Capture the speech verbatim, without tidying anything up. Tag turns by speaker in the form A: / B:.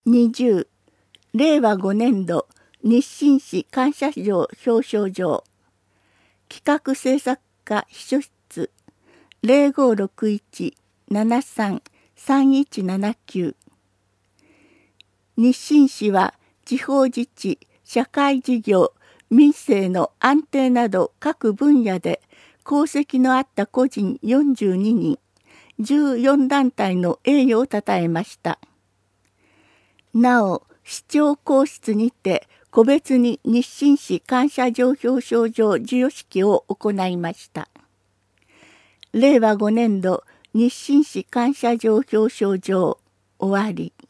A: にじゅうれいわごねんど日清市感謝状表彰状企画制作課秘書室 ゼロごろくいち ななさん さんいちななきゅう。日清市は地方自治、社会事業、民生の安定など各分野で功績のあった個人よんじゅうににん、じゅうよんだんたいの栄誉をたたえました。なお、市長公室にて個別に日清市感謝状表彰状授与式を行いました。れいわごねんど日清市感謝状表彰状終わり。